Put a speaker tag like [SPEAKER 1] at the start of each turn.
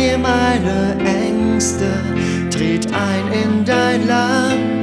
[SPEAKER 1] mir meine Ängste, tritt ein in dein Land.